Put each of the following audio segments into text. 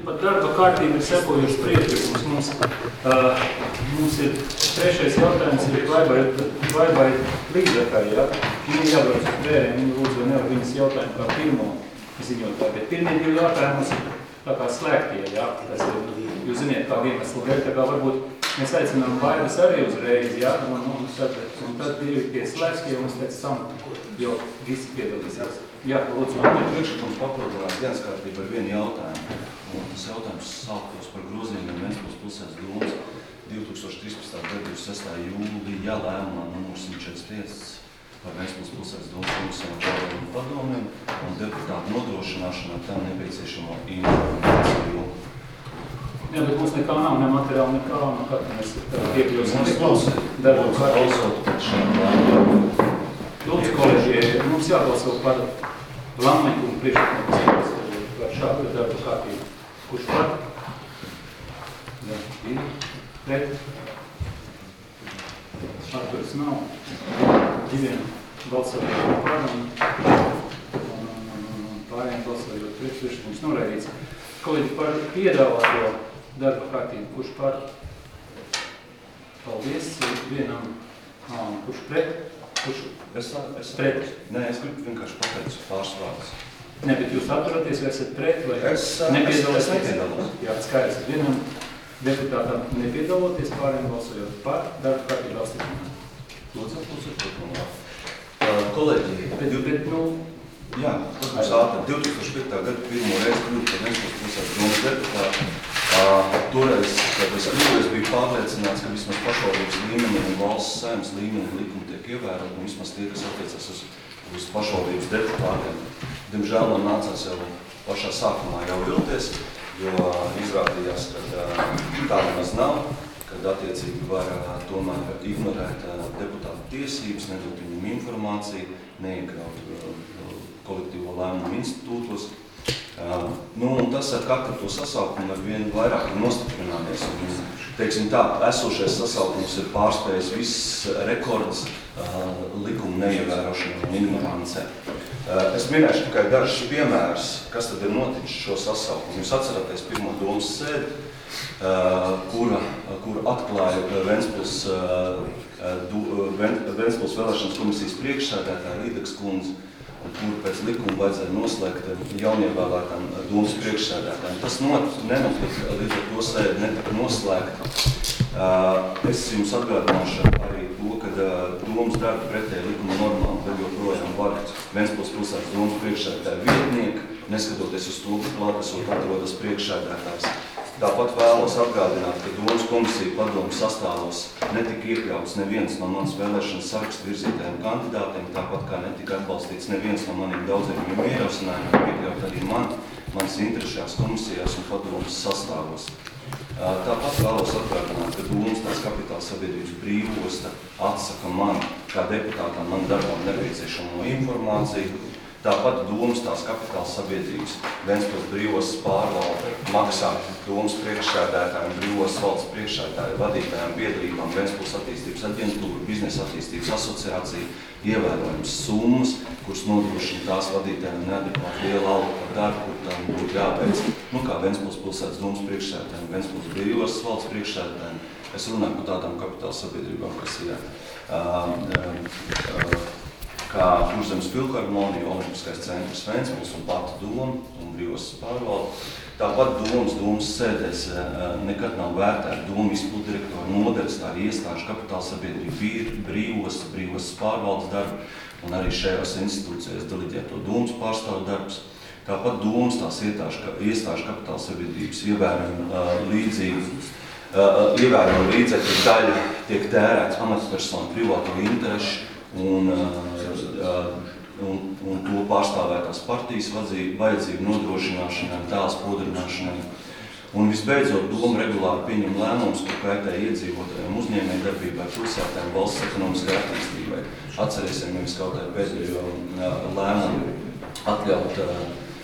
pat darba kārtība ir sekojuši priekšlikums. Mums ir trešais jautājums, vai līdzekļi, ja? Viņi jābrauc uz bēriem, viņi lūdzu, vai nevar viņas jautājumu kā pirmo ziņotāju. Bet pirmie divi jautājumi ir tā kā slēgtie, ja? Tas ir, jūs ziniet, kā iemeslu dēļ, tā kā varbūt mēs aicinām vairus arī uzreiz, ja? Un tad divi tie slēgstie, un pēc tam jau visi piedalīsies. Jā, lūdzu. Priekšlikums papildināt dienas kārtību ar vienu jautājumu. Un tas jautājums sāktos par grozījumiem Ventspils pilsētas domas 2013. gada 26. jūlijā lēmumā numurs 145 par Ventspils pilsētas domas komisijām un padomiem un deputātu nodrošināšanā tam nepieciešamo informāciju. Jā, bet mums nekā nav, ne materiāli, nekā, no kā mēs iekļūsim. Darbu balsot par šiem lēmumiem. Lūdzu, kolēģi, mums jābalso par lēmumu priekšlikumu par šādu darbu kārtību. Kurš par? Jā, divi. Pret. Atturis nav. Diviem balsojot par un pārējiem balsojot priekšlikums noraidīts. Kolēģi, par piedāvāto darba kārtību. Kurš par? Paldies. Vienam. Kurš pret? Es pret. Nē, es gribu vienkārši pateikt pāris vārdus. Ne, bet jūs atturaties, vai esat pret, vai es nepiedalos. Jā, skaidrs. Vienam deputātam nepiedaloties, pārējiem balsojot par darba kārtību apstiprinājumu. Lūdzu. Kolēģi, jā, tas būs ātri. 2005. gada pirmo reizi kļūt par Ventspils pilsētas domas deputātu. Toreiz, kad es kļuvu, es biju pārliecināts, ka vismaz pašvaldības līmenī un valsts saimnes līmenī likumi tiek ievērot, un vismaz tie, kas attiecas uz pašvaldības deputātiem. Diemžēl man nācās jau pašā sākumā jau vilties, jo izrādījās, ka tā nemaz nav, kad attiecīgi var tomēr ignorēt deputātu tiesības, nedot viņam informāciju, neiekļaut kolektīvo lēmumu institūtos. Un tas ar katru to sasaukumu ar vien vairāk ir nostiprinājies. Teiksim tā, esošais sasaukums ir pārspējis viss rekords likumu neievērošanu un ignorancē. Es minēšu tikai dažus piemērus, kas tad ir noticis šo sasaukumu. Jūs atceraties pirmo domas sēdi, kur atklāja Ventspils vēlēšanas komisijas priekšsēdētāja Līdeks kundze, un kur pēc likuma vajadzēja noslēgt jaunievēlētām domas priekšsēdētājiem. Tas nenotika, līdz ar to sēdi netika noslēgta. Es jums atgādināšu arī to, ka domas darba pretēji likuma normām vēl joprojām var Ventspils pilsētas domas priekšsēdētāja vietnieki, neskatoties uz to, ka klātesot atrodas priekšsēdētājs. Tāpat vēlos atgādināt, ka domas komisija padomu sastāvos netika iekļauts neviens no manas vēlēšanas sarakstu virzītajiem kandidātiem, tāpat kā netika atbalstīts neviens no maniem daudzajiem ierosinājumiem, iekļaut arī manas interešajās komisijās un padomas sastāvos. Tāpat vēlos atgādināt, ka domas tās kapitāla sabiedrības brīvosta atsaka man, kā deputātam, man darbam nepieciešamo informāciju. Tāpat domas tās kapitāla sabiedrības Ventspils brīvos pārvalde maksā domas priekšsēdētājiem, brīvos valsts priekšsēdētāju vadītājiem, biedrībām, Ventspils attīstības aģentūra, biznesa attīstības asociācija, ievērojams summas, kuras nodrošina tās vadītājiem neadekvāti liela alga par darbu, kur tām būtu jāveic. Kā Ventspils pilsētas domas priekšsēdētājiem, Ventspils brīvos valsts priekšsēdētājiem, es runāju par tādām kapitāla sabiedrībām, kas ir kā Kurzemes filharmonija, Olimpiskais centrs Ventspils un pati doma un brīvos pārvalde. Tāpat domas sēdēs nekad nav vērtēta doma izpildirektora nodaļas, tā arī iestāžu kapitāla sabiedrība brīvos pārvaldes darbi un arī šajās institūcijās deleģēto domas pārstāvu darbs. Tāpat domas tās iestāžu kapitāla sabiedrības ievērojama līdzekļu daļa tiek tērēts amatpersonu privāto interešu un to pārstāvētās partijas vajadzību nodrošināšanai, tēlas podrināšanai. Un visbeidzot, doma regulāri pieņem lēmumus, kur kaitē iedzīvotājiem uzņēmēju darbībai, pilsētēm, valsts ekonomiskai attīstībai. Atcerēsimies kaut kādu pēdējo lēmumu atļaut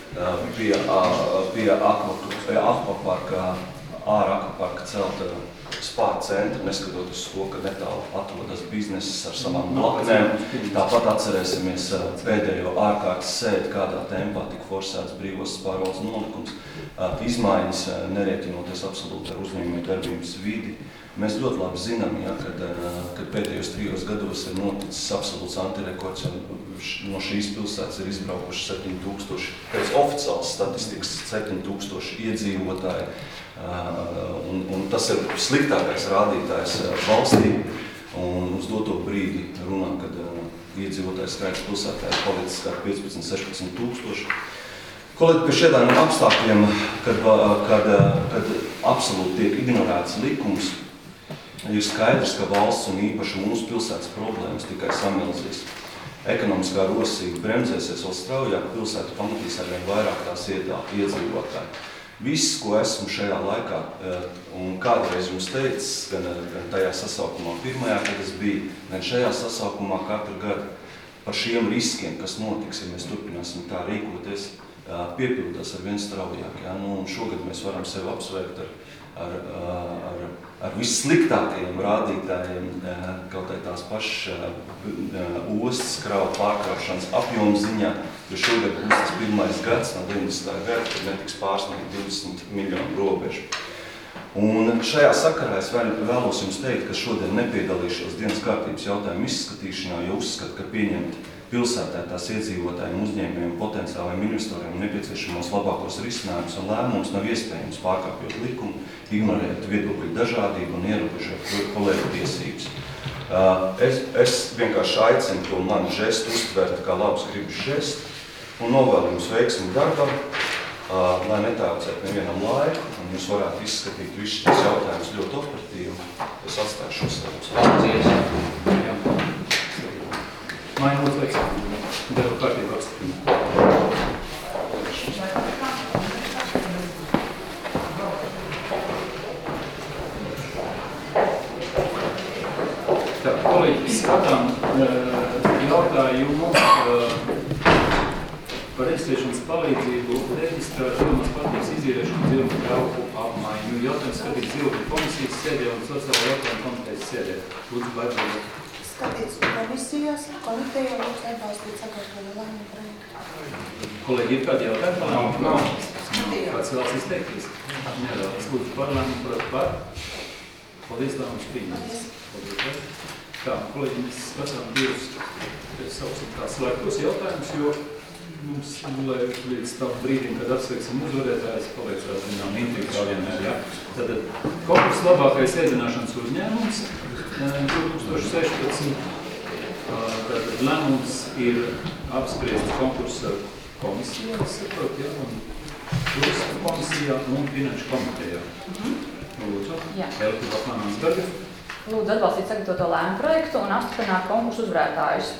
pie akvaparka, ārā akvaparka celt spā centri, neskatoties uz to, ka netālu atrodas biznesis ar savām blaknēm. Tāpat atcerēsimies pēdējo ārkārtas sēdi, kādā tempā tika forsēts brīvos pārvaldes nolikums. Izmaiņas, nerēķinoties absolūti ar uzņēmēju darbības vidi. Mēs ļoti labi zinām, ja, kad pēdējos 3 gados ir noticis absolūts antirekords, un no šīs pilsētas ir izbraukuši 7000, pēc oficiālas statistikas 7000 iedzīvotāji. Un tas ir sliktākais rādītājs valstī, un uz doto brīdi runā, kad iedzīvotājs skaits pilsētā ir palicis kā 15–16 tūkstoši. Kolēģi, pie šādiem apstākļiem, kad absolūti tiek ignorēts likums, ir skaidrs, ka valsts un īpaši mūsu pilsētas problēmas tikai samilzīs. Ekonomiskā rosība bremzēsies vēl straujāk, pilsētu pamatīs arvien vairāk tās iedzīvotāji. Viss, ko esmu šajā laikā, un kādreiz jums teicis, gan tajā sasaukumā pirmajā, kad es biju, gan šajā sasaukumā katru gadu par šiem riskiem, kas notiks, ja mēs turpināsim tā rīkoties, piepildās ar vien straujāk. Ja? Un šogad mēs varam sevi apsveikt ar vissliktākajiem rādītājiem, kaut arī tās pašas ostas kravu pārkraušanas apjomu ziņā, jo šogad būs tas pirmais gads no 90. gada, kad netiks pārsniegt 20 miljonu robežu. Un šajā sakarā es vēlos jums teikt, ka šodien nepiedalīšos dienas kārtības jautājumu izskatīšanā, jo uzskatu, ka pieņemt pilsētā tās iedzīvotājiem, uzņēmējiem, potenciāliem investoriem nepieciešamos labākos risinājumus un lēmumus nav iespējams pārkāpjot likumu, ignorēt viedokļu dažādību un ierobežot kolēģu tiesības. Es vienkārši aicinu to manu žestu uztvert kā labs gribas žestu un novēlu jums veiksmi darbam, lai netaucētu nevienam laiku un jūs varētu izskatīt visus šīs jautājumus ļoti operatīvi. Es atstāju šos savus. Paldies! Mainot veiksmi. Darba kārtību apstiprināt. Tā, kolēģi, skatām jautājumu par reģistrēšanas palīdzību reģistrēt Zilumās partijas izīrēšanu dzīvokļu telpu apmaiņu. Jautājums skatīt dzīvokļu komisijas sēdē un sociālo jautājumu komitejas sēdē. Lūdzu, Baiba. Skatīts komisijās, komiteja lūdzu atbalstīt sakārtotu lēmumu projektu. Kolēģi, ir kādi jautājumi? Nav. Kāds vēlas izteikties? Nevēlas. Lūdzu, par lēmumu projektu par. Paldies, lēmums pieņemts. Paldies. Tā, kolēģi, mēs skatām divus saucam kā slēgtos jautājumus, jo mums, lai līdz tam brīdim, kad apsveiksim uzvarētājs, paliecās zinām intriga kā vienmēr, jā. Tātad, konkurss labākais ēdināšanas uzņēmums 2016. Tātad lēmums ir apspriests konkursa komisijā, saprot, jā, un turisma komisijā un finanšu komitejā. Lūdzu, Elika Plānāns-Berga. Lūdzu atbalstīt sagatavoto lēmumu projektu un apstiprināt konkursu uzvarētājus.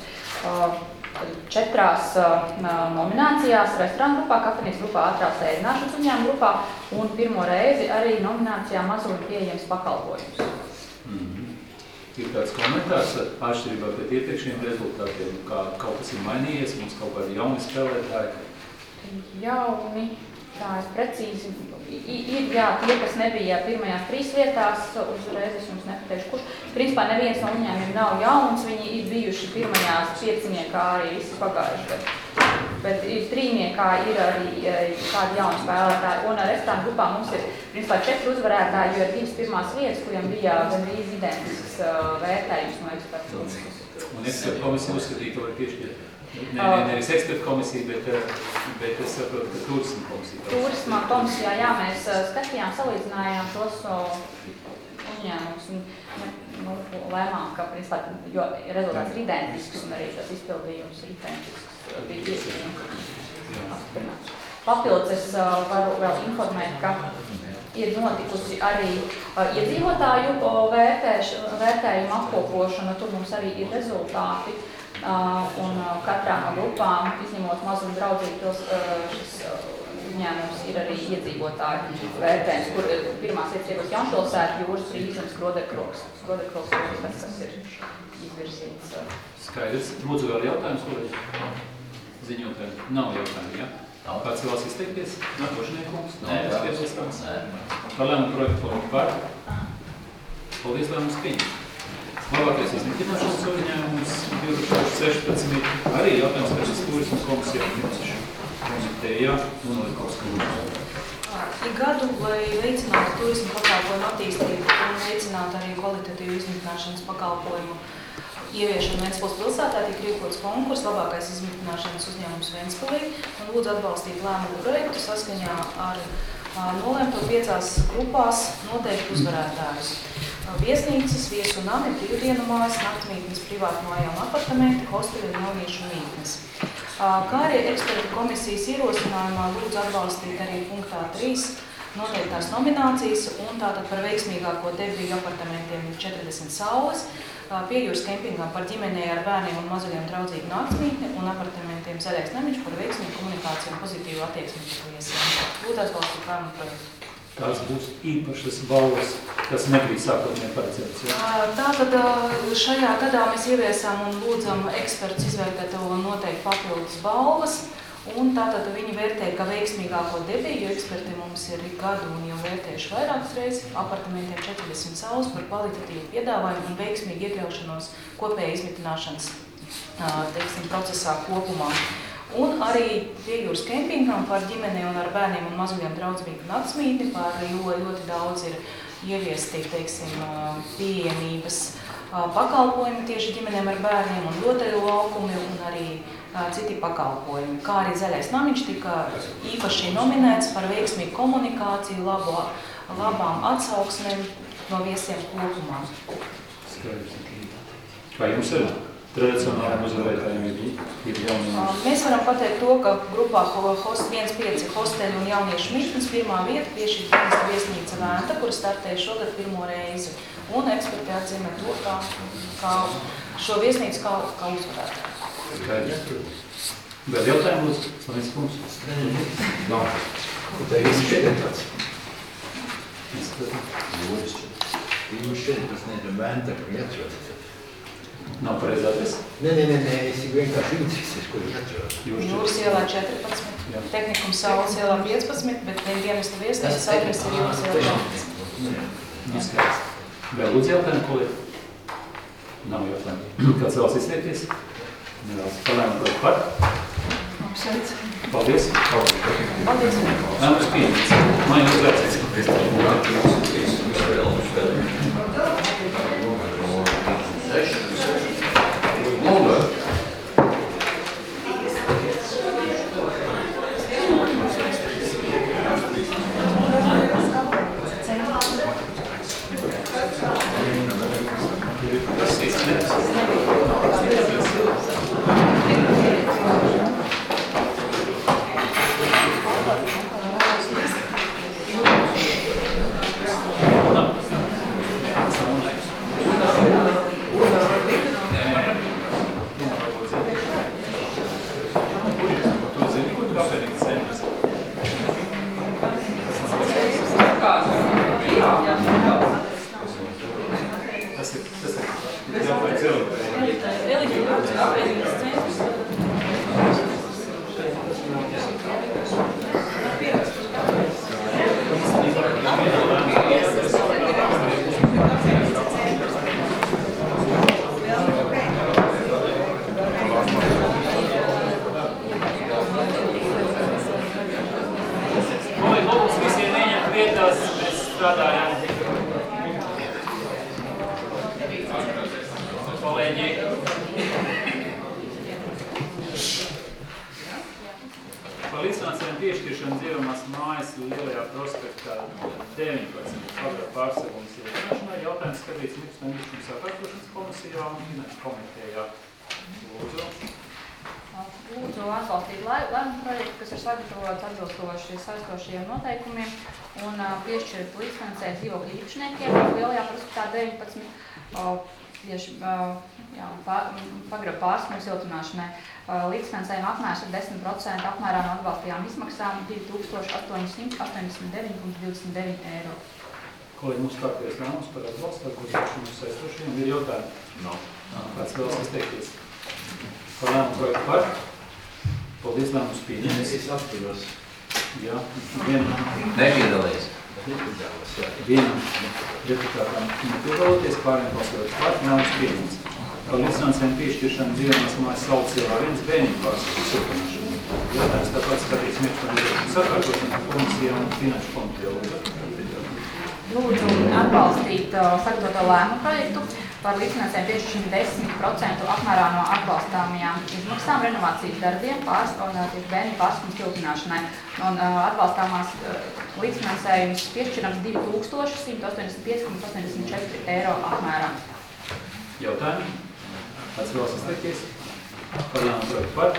4 nominācijās restorānu grupā, kafejnīcas grupā, ātrās ēdināšanas uzņēmuma grupā un pirmo reizi arī nominācijā mazo un pieejams pakalpojums. Ir kāds komentārs atšķirībā pret iepriekšējiem rezultātiem, kā kaut kas ir mainījies, mums kaut kādi jauni spēlētāji? Jauni, tā es precīzi, ir jā, tie, kas nebija pirmajās 3 vietās, uzreiz es jums nepateikšu, kurš. Principā neviens no uzņēmumiem nav jauns, viņi ir bijuši pirmajās 5. arī visi pagājuši gadu. Bet trīniekā ir arī kādi jauni spēlētāji, un ar restorānu grupā mums ir principā 4 uzvarētāji, jo ir 2 pirmās vietas, kuriem bija gandrīz identisks vērtējums no ekspertu. Un ekspertu komisija uzskatīja, ka var piešķirt? Nevis ekspertu komisija, bet es saprotu, ka turisma komisija. Turisma komisijā, jā, mēs skatījām, salīdzinājām tos uzņēmumus un lēmām, ka principā, jo rezultāts ir identisks un arī tas izpildījums ir identisks. Papildus es varu vēl informēt, ka ir notikusi arī iedzīvotāju vērtējumu apkopošana, tur mums arī ir rezultāti, un katrā no grupām, izņemot mazu un draudzīgu šis uzņēmums, ir arī iedzīvotāju vērtējums, kur pirmās vietas iegūst Jaunpilsēta, Jūras Frīze un Skroderkroks. Skroderkroks ir tas, kas ir izvirzīts. Skaidrs. Lūdzu vēl jautājums, kolēģi? Ziņotāji. Nav jautājumu, jā? Kāds vēlas izteikties? Nākošniekums? Par lēmumu projektu par. Paldies, lēmums pieņemts. Labākais izmitināšanas uzņēmums 2016. Arī jautājums, kas turismu komisijā komitejā un Likovas komisijā. Ik gadu, lai veicinātu turismu pakalpojumu attīstību un veicinātu arī kvalitatīvu izmitināšanas pakalpojumu ieviešanu Ventspils pilsētā, tika rīkots konkurss labākais izmitināšanas uzņēmums Ventspilī un lūdzu atbalstīt lēmumu projektu saskaņā ar nolēmto 5 grupās noteikti uzvarētājus. Viesnīcas, viesu nami, brīvdienu mājas, naktsmītnes, privātu mājā un apartamenti, hosteli un jauniešu mītnes. Kā arī ekspertu komisijas ierosinājumā lūdzu atbalstīt arī punktā 3 noteiktās nominācijas un tātad par veiksmīgāko debiju apartamentiem 40 saules, pie jūras kempingām par ģimenei ar bērniem un mazuļiem draudzīgu naktsmītni un apartamentiem Zaļais namiņš par veiksmīgu komunikāciju un pozitīvu attieksmi pret viesiem. Lūdzu atbalstīt lēmumu projektu. Tās būs īpašas balvas, kas nebija sākotnēji paredzētas. Tātad šajā gadā mēs ieviesām un lūdzam ekspertus izvērtēt noteikti papildus balvas. Un tātad viņi vērtē, ka veiksmīgāko debiju, jo eksperti mums ir gadu un jau vērtējuši vairākas reizes, apartamentiem 40 saules par kvalitatīvu piedāvājumu un veiksmīgu iekļaušanos kopējā izmitināšanas procesā kopumā. Un arī pie jūras kempingām par ģimenei un ar bērniem un mazuļiem draudzīgu naktsmītni, jo ļoti daudz ir ieviesti, pieejamības pakalpojumi tieši ģimenēm ar bērniem un rotaļu laukumi un arī citi pakalpojumi. Kā arī Zaļais namiņš tika īpaši nominēts par veiksmīgu komunikāciju, labām atsauksmēm no viesiem kopumā. Vai jums ir tradicionāliem uzvarētājiem ir jauni? Mēs varam pateikt to, ka grupā 1-5 hosteļi un jauniešu mītnes pirmā vieta piešķir dienesta viesnīca Vēnta, kura startēja šogad pirmo reizi. Un eksperti atzīmē to, kā šo viesnīcu kā uzvarētāju. Skaidrs. Vēl jautājumu lūdzu, Slaviņas kungs? Nav. Tā ir visi 14. Jūs 14 nevienam Vēnta, kur jāatrod. Nav pareizi adresi? Nē, es vienkārši interesēs, kur jāatrod. Jūras ielā 14, Tehnikums Saules ielā 15, bet dienesta viesnīcas adrese ir Jūras ielā 14. Skaidrs. Vēl lūdzu jautājumu, kolēģi? Nav jautājumu. Kāds vēlas izteikties? Nevēlas. Palēmu projektu par? Apsveic. Paldies. Paldies. Lēmums pieņemts. Mājā uzvērts. Par līdzfinansējumu piešķiršanu dzīvamās mājas Lielajā prospektā 19 pagra pārsegums ieviešana. Jautājums skatīts Miksnēmišķums sakārtošanas komisijā un finanšu komitejā. Lūdzu. Lūdzu atbalstīt lēmumu projektu, kas ir sagatavots atbilstoši saistošajiem noteikumiem un piešķirt līdzfinansējumu dzīvokļu īpašniekiem Lielajā prospektā 19 tieši pagraba pārsegums siltināšanai. Līdzfinansējuma apmērs ir 10% apmērā no atbalstījām izmaksām 2889,29 eiro. Kolēģi, mums kārties lēmums par atbalstu, kurš mums saistošiem ir jautājumi? No. Kāds vēlas izteikties? Par lēmumu projektu par? Paldies, lēmums pieņems. Es atturos. Jā, vienam. Nepiedalīs. Es nepiedalās, jā. Vienam. deputātām nepiedaloties, pārējiem balsojot par, nelaimes pieņemts. Par līdzfinansējumu piešķiršanu dzīvonās mājas Saules ielā 1 bērniņu pārskatu turpināšanu. Jautājums tāpat skatīs Miekšana sakārtošana komisija un finanšu komiteja. Lūdzu atbalstīt sagatavoto lēmumu projektu par līdzfinansējumu piešķiršanu 10% apmērā no atbalstāmajām izmaksām renovācijas darbiem pārstāvināties bērniņu pārskatu turpināšanai. Un atbalstāmās līdzfinansējums piešķirams 2185,84 eiro apmērā. Jautājumi? Pats vēlas izteikties? Par lēmumu projektu par?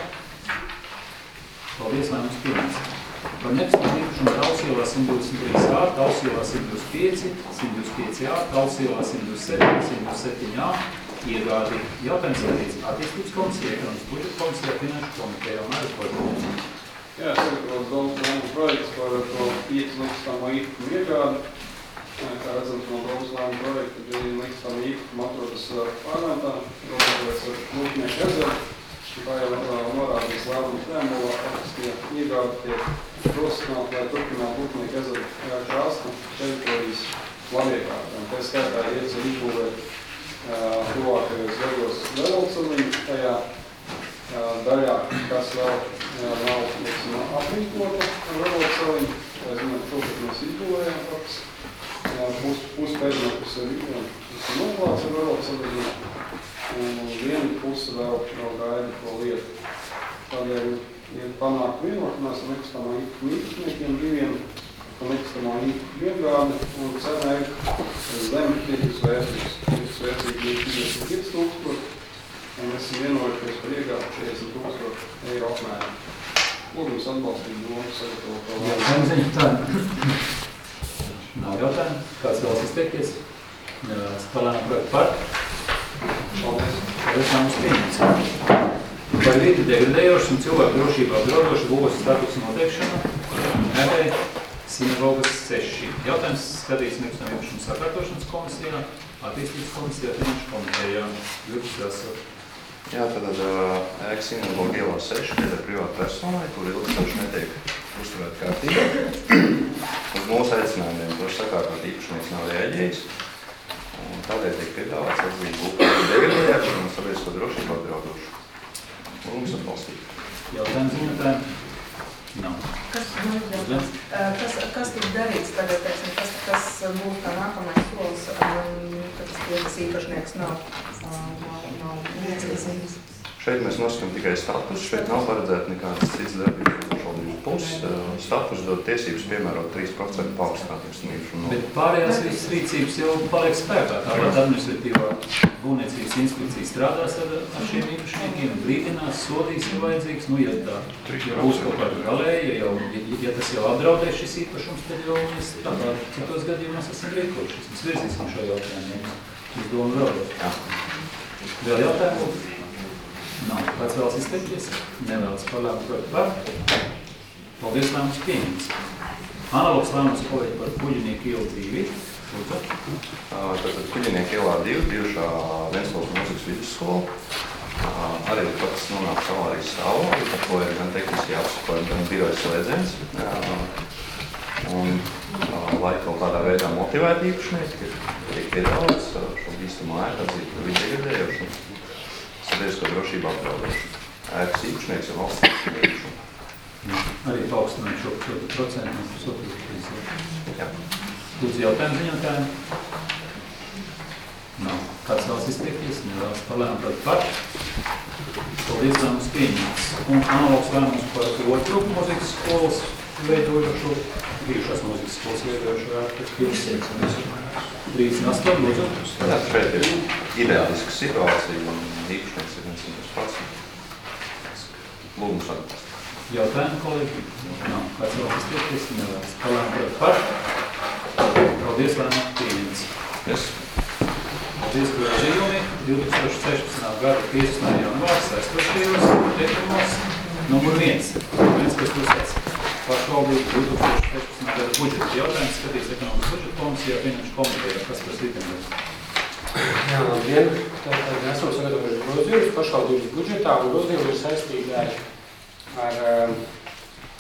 Paldies, lēmums pieņemts. Par nekustamā īpašuma Talsielā 123A, Talsielā 125, 125A, Talsielā 127, 107A iegādi. Jautājums skatīts attīstības komisija, ekonomikas budžeta komisija, finanšu komiteja un arī budžeta. Jā, sagatavots domas lēmuma projekts par to 5 nekustamā īpašuma iegādi. Kā redzams no domas lēmuma projekta, bija nekustamā īpašuma atrodas parlamentā, robežojas ar Lūknieku ezeru. Kā jau norādījis lēmuma preambulā, faktiski iegādi tiek rosināti, lai turpinātu Lūknieku ezeru krasta teritorijas labiekārtām. Tā skaitā iecer izbūvēt tuvākajos gados veloceliņu tajā daļā, kas vēl nav aprīkota ar veloceliņu. Tā zināt, to, ka mēs izbūvējam faktiski. Puspēdniekus ir noklāts ar veloceliņu. Un viena puse vēl gaida to lietu. Tādēļ ir panākt vienošanās ar nekustamā īpašniekiem diviem, ka nekustamā īpašuma iegāde un cena ir zem tirgus vērtības. Tirgus vērtība ir 55 000 un mēs esam vienojušies par iegādi 40 000 eiro apmērā. Lūdums atbalstīt domu sagatavot to lēmumu. Nav jautājumu. Kāds vēlas izteikties? Par lēmumu projektu par? Paldies. Lēmums pieņemts. Par vidi degradējošas un cilvēku drošībā apdraudošu būvas statusu noteikšanu RV Sinagogas 6. Jautājums skatīts nekustamā īpašuma sakārtošanas komisijā, attīstības komisijā, finanšu komitejā. Jā, tad ēka Sinagoga ielā 6 pieder privāta personai, kur ilgstoši netiek uzturēt kārtībā. Uz mūsu aicinājumiem to sakārtot īpašnieks nav reaģējis. Tādēļ tiek piedāvāts atzīt būvniecību degradējošu un sabiedrisko drošību apdraudošu. Lūdzu atbalstīt. Jautājums ziņotājiem? Nav. Kas tiek darīts tagad, kas būs tā nākamais solis, kad tas īpašnieks nav liecīgs? Šeit mēs nosakām tikai status, šeit nav paredzēta nekādas citas darbības pašvaldības puses. Status dod tiesības piemērot 3% paaugstinātības īpašumu. Bet pārējās visas rīcības jau paliek spēkā. Tāpat administratīvā būvniecības inspekcija strādās ar šiem īpašniekiem, brīdinās, sodīs, ja vajadzīgs. Nu, ja tā būs kaut kāda galēja, ja tas jau apdraudēs šis īpašums, tad jau mēs tādā citos gadījumos esam rīkojušies. Mēs virzīsim šo jautājumu. Es domu vēlēt. Vēl jautājumu? Nav. Kāds vēlas izteikties? Nevēlas par lēmumu projektu par. Paldies, lēmums pieņemts. Analogs lēmums kolēģi par Kuģinieku ielu 2. Lūdzu. Tātad Kuģinieku ielā 2, bijušā Ventspils mūzikas vidusskola. Arī pats nonāk avārijas stāvoklī, par ko ir gan tehniski jāapsakojumi, gan birojas slēdziens. Un lai kaut kādā veidā motivēt īpašnieki, tiek piedāvāts šo bīstamu ēku atzīt par vidi degradējošu. Sabiedrisko drošību apdraudošu. Ēkas īpašnieks ir valsts īpašuma. Arī paaugstināt šo 4% mēs saprotam. Jā. Lūdzu jautājumu ziņotājiem? Nav. Kāds vēlas izteikties? Nevēlas par lēmumu projektu par. Paldies, lēmums pieņemts. Un analogs lēmums par otru mūzikas skolas veidojošo, bijušās mūzikas skolas veidojošo ēku 38, lūdzu. Jā, šeit ir ideāliska situācija un īpašnieks ir 100%. Lūdzu atbalstīt. Jautājumu, kolēģi? Nav. Kāds vēlas izteikties? Nevēlas par lēmumu projektu par. Paldies, lēmums pieņemts. Yes. Paldies, grozījumi 2016. gada 15. janvārs aizstošajos teikumos. Numur 1. Kas uzsāc pašvaldību 2016. gada budžeta jautājums skatīts ekonomikas budžeta komisijā, finanšu komitejā. Kas tas rītēmēs? Jā, labdien. Tātad esam sagatavojuši grozījumus pašvaldības budžetā, un grozījumi ir saistīti ar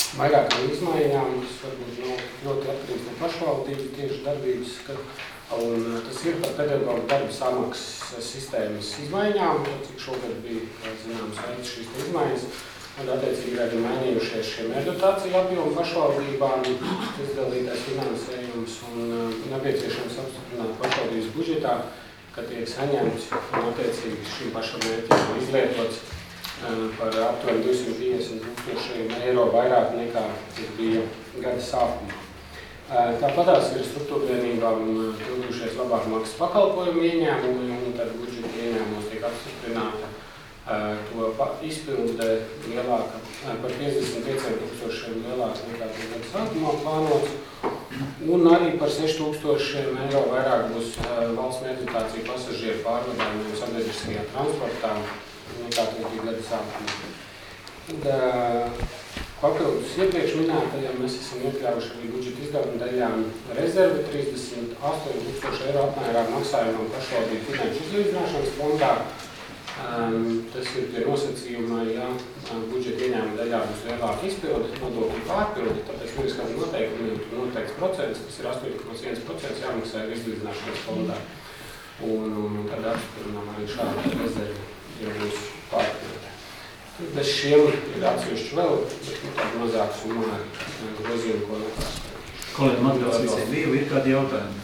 vairākām izmaiņām, kas varbūt nav ļoti atkarīgs no pašvaldības tieši darbības, un tas ir par pedagogu darba samaksas sistēmas izmaiņām, cik šogad bija, zināms, veids šīs izmaiņas, un attiecīgi ir arī mainījušies šie mērķdotāciju apjomu pašvaldībām, izdalītais finansējums un nepieciešams apstiprināt pašvaldības budžetā, ka tiek saņemts un attiecīgi šim pašam mērķim izlietots par aptuveni 250 000 eiro vairāk nekā bija gada sākumā. Tāpatās ir struktūrvienībām kļūdušies labāk maksas pakalpojumu ieņēmumi, un tad budžeta ieņēmumos tiek apstiprināta to izpilde lielāka, par 55 000 lielāka nekā bija gada sākumā plānots, un arī par 6 000 eiro vairāk būs valsts mērķdotācija pasažieru pārvadājumiem sabiedriskajā transportā nekā tas bija gada sākumā. Papildus iepriekš minētajiem mēs esam iekļaujuši arī budžeta izdevuma daļām rezervi 38 000 eiro apmērā maksājumam pašvaldību finanšu izlīdzināšanas fondā. Tas ir pie nosacījuma, ja budžeta ieņēmuma daļā būs lielāka izpilde, nodokļu pārpilde, tāpēc mēs kādam noteikumiem noteikts procents, tas ir 8,1% jāmaksā izlīdzināšanas fondā. Un tad apstiprinām arī šādu rezervi, ja būs pārpilde. Bez šiem ir atsevišķi vēl, bet tādu mazāk summā grozījumu, ko nepārspēju. Kolēģi, atbildes visiem bija, ir kādi jautājumi?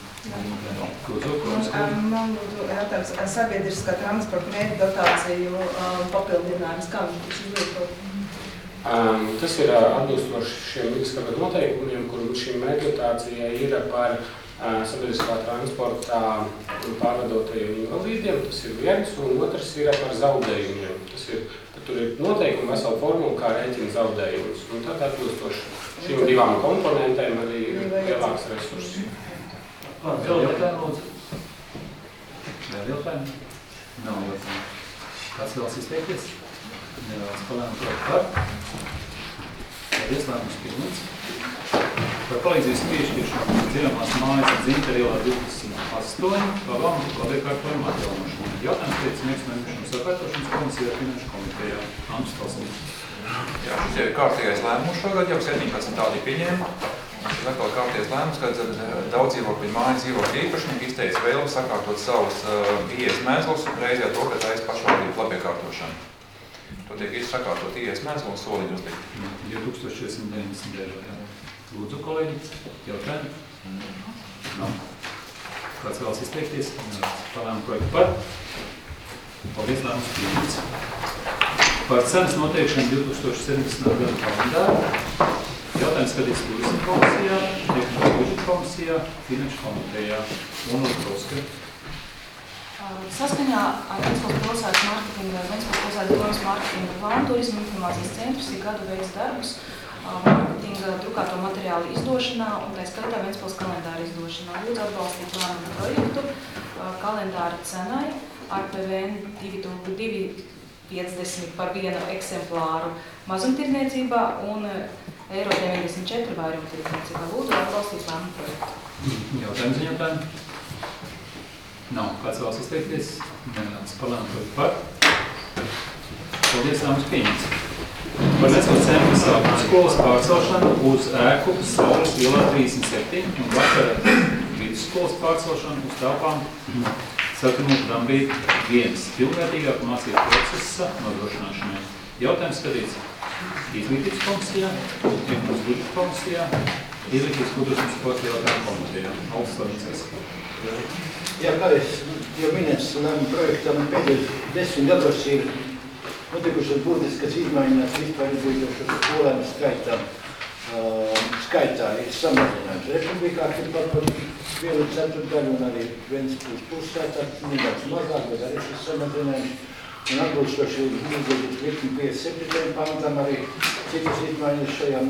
Man būtu jautājums, sabiedriskā transporta mērķdotāciju papildinājums, kā viņš tiks izlietot? Tas ir atbilstoši šiem līdzskapet noteikumiem, kur šī mērķdotācija ir par sabiedriskā transportā pārvadotajiem invalīdiem, tas ir viens, un otrs ir par zaudējumiem. Tur ir noteikumi vesela formula, kā rēķina zaudējumus, un tad atbilstoši šīm divām komponentēm arī ir lielāks resursi. Vēl jautājumu, lūdzu? Vēl jautājumu? Nav jautājumu. Kāds vēlas izteikties? Nevēlas palēmu projektu par? Paldies, lēmums pieņemts. Par palīdzības piešķiršanu dziļamās mājas Dzinterielā 28 pavalnu labiekārtojumu atjaunošanu. Jautājums pēc mērķmēnešanas sakārtošanas komisijā Finanšu komitejā. Andris Kalsnīgs. Jā, šis ir kārtīgais lēmums šogad, jau 17 tādi pieņēma. Šis atkal kārtīgais lēmums, kad daudz dzīvokļu mājas dzīvokļu īpašnieki izteica vēlmi sakārtot savus ieejas mēslus un reizē to, ka taisa pašvaldību labiekārtošanu. To tiek sakārtot ieejas mēslu un soliņu uzlikt. 2490 eiro. Lūdzu, kolēģi, jautājumi? Nav. Kāds vēlas izteikties? Palēmu projektu par? Paldies, lēmums pieņemts. Par cenas noteikšanu 2017. gada kalendāru. Jautājums skatīts Turisma komisijā, Iekšējā budžeta komisijā, Finanšu komitejā un Lietuvska. Saskaņā ar Ventspils pilsētas domas mārketinga plānu Turisma informācijas centrs ir gadu veids darbus mārketinga drukāto materiālu izdošanā un tā skaitā Ventspils kalendāra izdošanā. Lūdzu atbalstīt plānu projektu kalendāra cenai ar PVN 2,50 par vienu eksemplāru mazumtirdzniecībā un eiro 94 vairumtirdzniecībā. Lūdzu atbalstīt plānu projektu. Jautājums ziņotājumi? Nav. Kāds vēlas izteikties? Nevēlas palēmu projektu par? Paldies, lēmums pieņemts. Par Ventspils centra sākuma skolas pārcelšanu uz ēku Saules ielā 37 un vakara vidusskolas pārcelšanu uz telpām Sarkanūku Dambīti 1 pilnvērtīgāku mācību procesa nodrošināšanai. Jautājums skatīts Izglītības komisijā, Iekšējā budžeta komisijā, Izglītības kultūras un sporta jautājumu komitejā. Aldis Slavickis. Jā, kā es jau minēts, lēmumu projektam pēdējos 10 gados ir notikušas būtiskas izmaiņas vispār izglītošas skolēnu skaitā ir samazinājums. Republikā ir par 1/4 un arī Ventspils pilsētā nedaudz mazāk, bet arī šis samazinājums. Un atbilstoši izglītības likuma 57. pantam arī citas izmaiņas šajā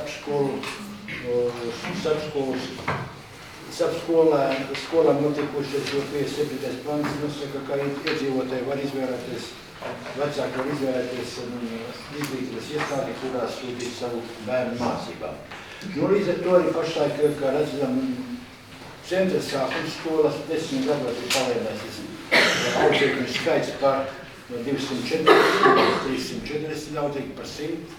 starpskolām notikušas, jo 57. pants nosaka, ka iedzīvotāji var izvēlēties vecāki var izvēlēties izglītības iestādi, kurās sūtīt savu bērnu mācībām. Līdz ar to arī pašlaik, kā redzam, centra sākuma skolas 10 gados ir palielināts audzēkņu skaits par 240 līdz 340 audzēkņu par 100.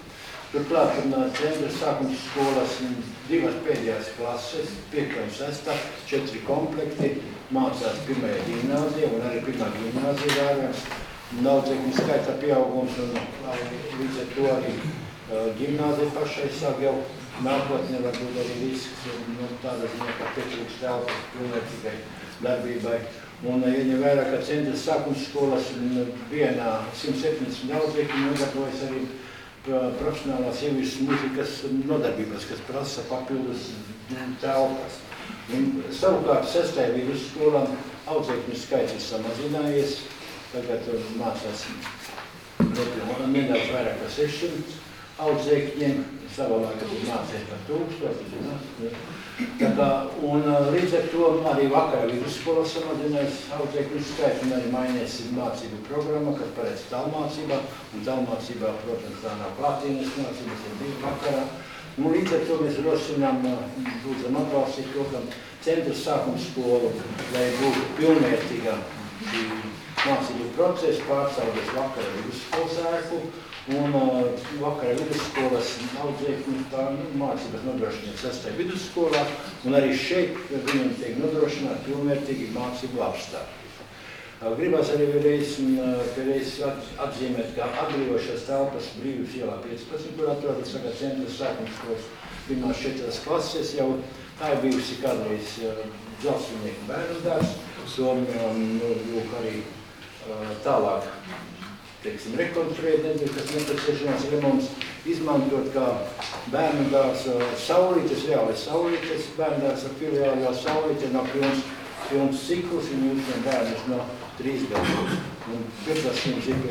Turklāt centra sākuma skolas 2 pēdējās klases, 5. un 6. 4 komplekti, mācās 1. gimnāzija un arī 1. gimnāzija vērojams. Audzēkņu skaita pieaugums un līdz ar to arī gimnāzija pašai sāk jau nākotnē varbūt arī risks tāda ziņā, ka pietrūkst telpas pilnvērtīgai darbībai. Un ieņem vērā, ka centra sākuma skolas vienā 170 audzēkņu nodarbojas arī profesionālās sieviešu mūzikas nodarbības, kas prasa papildus telpas. Un savukārt 6. vidusskolā audzēkņu skaits ir samazinājies. Tagad mācās nedaudz vairāk par 600 audzēkņiem, savulaik mācīja par 1000. Un līdz ar to arī vakara vidusskola samazinājās audzēkņu skaitu un arī mainījies mācību programma, kas paredz tālmācībā. Un tālmācībā, protams, tā nav klātienes mācības, ir bija vakarā. Un līdz ar to mēs rosinām, lūdzam atbalstīt to, ka centra sākuma skolu, lai būtu pilnvērtīga šī mācību procesu, pārcaudas vakara vidusskolas ēku un vakara vidusskolas audzēkņu mācības nodrošināt 6. vidusskolā, un arī šeit viņam tiek nodrošināt pilnvērtīgi mācību apstākļi. Gribās arī vēlreiz atzīmēt, ka atbrīvošās telpas Brīvības ielā 15, kur atrodas tagad centra sākuma skolas 1. 4. klases, jau tā ir bijusi kādreiz Dzelzceļnieku bērnu dārs, lūk arī tālāk, teiksim, rekonstruēt nedēļu, kas nepieciešamās remonts, izmantot kā bērnu dārs Saulītes, reāli Saulītes bērnu dārs ar filiāli, jo Saulīte nav pilns ciklus, viņi uzņem bērnus no 3 gadiem. Un pirmsasījums ir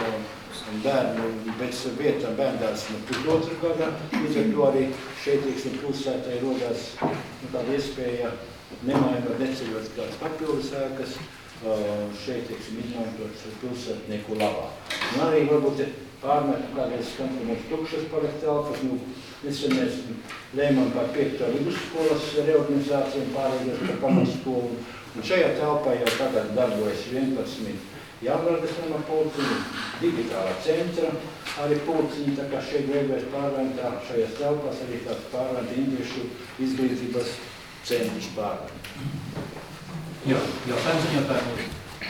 pēc vietām bērnu dārs no 2. gada, līdz ar to arī šeit, teiksim, pilsētai rodās tāda iespēja nemainot, neceļot kādas papildus ēkas, šeit, teiksim, izmantot pilsētnieku labā. Un arī varbūt pārmet kādreiz skan, ka mums tukšas paliek telpas. Nesen mēs lēmām par 5. vidusskolas reorganizāciju un pārējos par pamatskolu. Un šajā telpā jau tagad darbojas 11 Jaunrādes nama pulciņi, digitālā centra arī pulciņi, tā kā šeit veidojas pārvērtā šajās telpās arī tāds pārvērtā indiešu izglītības centrs pārvērtā. Jā, jautājums un jautājums.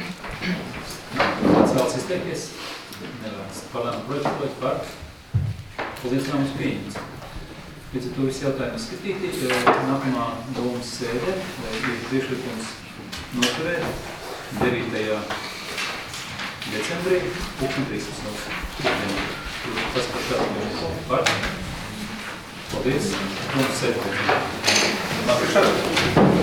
Kāds vēlas izteikties? Nevēlas. Pārlēmu projektu par. Paldies, nāmas pieņemts. Līdz ar to visi jautājumi skatīti. Nākamā domas sēde ir priekšlikums noturēt 9. decembrī, 13. Tas par šādu par. Paldies. Domas sēde. Labi, šādu.